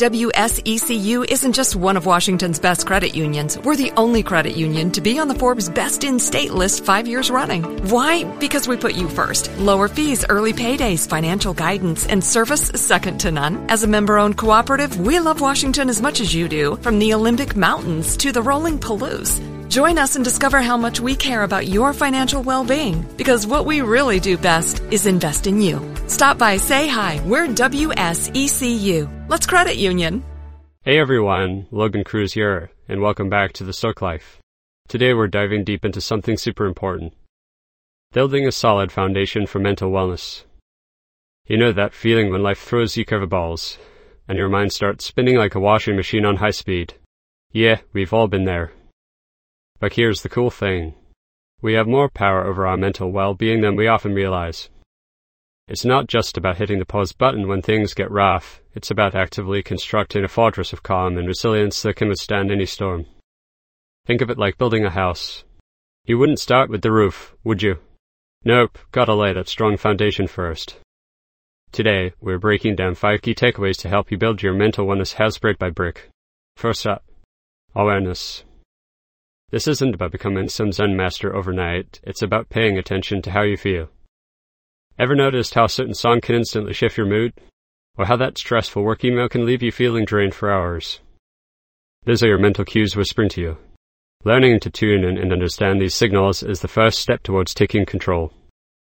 WSECU isn't just one of Washington's best credit unions. We're the only credit union to be on the Forbes Best in State list 5 years running. Why? Because we put you first. Lower fees, early paydays, financial guidance, and service second to none. As a member-owned cooperative, we love Washington as much as you do, from the Olympic Mountains to the rolling Palouse. Join us and discover how much we care about your financial well-being, because what we really do best is invest in you. Stop by, say hi. We're WSECU. Let's credit union. Hey everyone, Logan Cruz here, and welcome back to The Stoic Life. Today we're diving deep into something super important. Building a solid foundation for mental wellness. You know that feeling when life throws you curveballs, and your mind starts spinning like a washing machine on high speed. Yeah, we've all been there. But here's the cool thing. We have more power over our mental well-being than we often realize. It's not just about hitting the pause button when things get rough. It's about actively constructing a fortress of calm and resilience that can withstand any storm. Think of it like building a house. You wouldn't start with the roof, would you? Nope, gotta lay that strong foundation first. Today, we're breaking down 5 key takeaways to help you build your mental wellness house brick by brick. First up, awareness. This isn't about becoming some Zen master overnight, it's about paying attention to how you feel. Ever noticed how a certain song can instantly shift your mood? Or how that stressful work email can leave you feeling drained for hours? Those are your mental cues whispering to you. Learning to tune in and understand these signals is the first step towards taking control.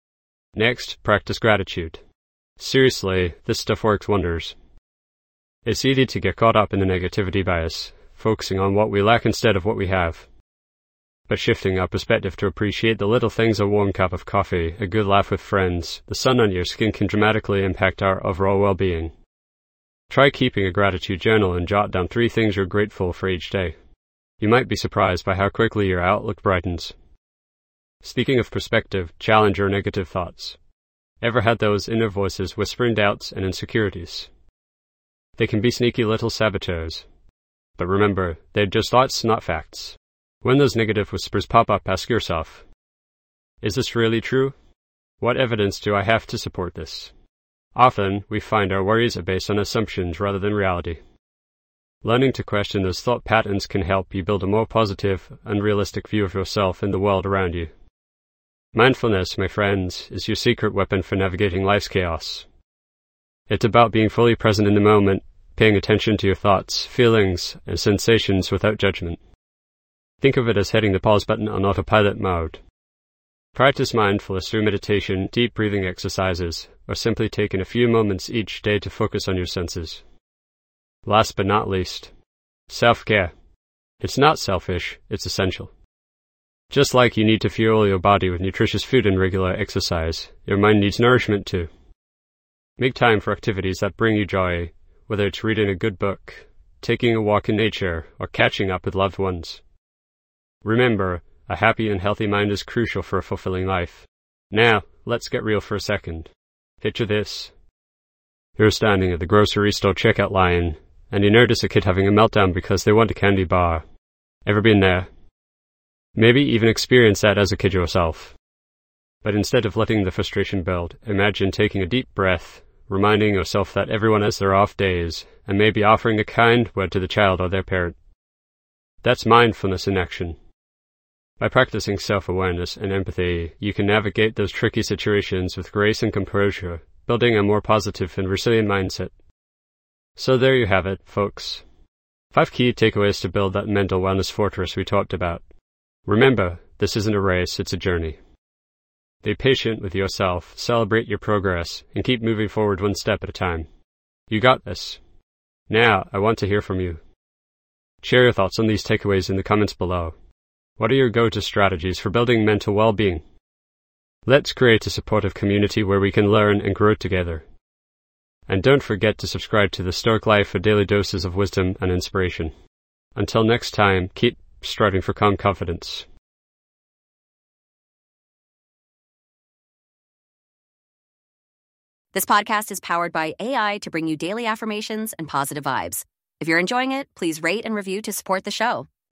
Next, practice gratitude. Seriously, this stuff works wonders. It's easy to get caught up in the negativity bias, focusing on what we lack instead of what we have. But shifting our perspective to appreciate the little things, a warm cup of coffee, a good laugh with friends, the sun on your skin, can dramatically impact our overall well-being. Try keeping a gratitude journal and jot down 3 things you're grateful for each day. You might be surprised by how quickly your outlook brightens. Speaking of perspective, challenge your negative thoughts. Ever had those inner voices whispering doubts and insecurities? They can be sneaky little saboteurs. But remember, they're just thoughts, not facts. When those negative whispers pop up, ask yourself, is this really true? What evidence do I have to support this? Often, we find our worries are based on assumptions rather than reality. Learning to question those thought patterns can help you build a more positive and realistic view of yourself and the world around you. Mindfulness, my friends, is your secret weapon for navigating life's chaos. It's about being fully present in the moment, paying attention to your thoughts, feelings, and sensations without judgment. Think of it as hitting the pause button on autopilot mode. Practice mindfulness through meditation, deep breathing exercises, or simply taking a few moments each day to focus on your senses. Last but not least, self-care. It's not selfish, it's essential. Just like you need to fuel your body with nutritious food and regular exercise, your mind needs nourishment too. Make time for activities that bring you joy, whether it's reading a good book, taking a walk in nature, or catching up with loved ones. Remember, a happy and healthy mind is crucial for a fulfilling life. Now, let's get real for a second. Picture this. You're standing at the grocery store checkout line, and you notice a kid having a meltdown because they want a candy bar. Ever been there? Maybe even experienced that as a kid yourself. But instead of letting the frustration build, imagine taking a deep breath, reminding yourself that everyone has their off days, and maybe offering a kind word to the child or their parent. That's mindfulness in action. By practicing self-awareness and empathy, you can navigate those tricky situations with grace and composure, building a more positive and resilient mindset. So there you have it, folks. 5 key takeaways to build that mental wellness fortress we talked about. Remember, this isn't a race, it's a journey. Be patient with yourself, celebrate your progress, and keep moving forward one step at a time. You got this. Now, I want to hear from you. Share your thoughts on these takeaways in the comments below. What are your go-to strategies for building mental well-being? Let's create a supportive community where we can learn and grow together. And don't forget to subscribe to The Stoic Life for daily doses of wisdom and inspiration. Until next time, keep striving for calm confidence. This podcast is powered by AI to bring you daily affirmations and positive vibes. If you're enjoying it, please rate and review to support the show.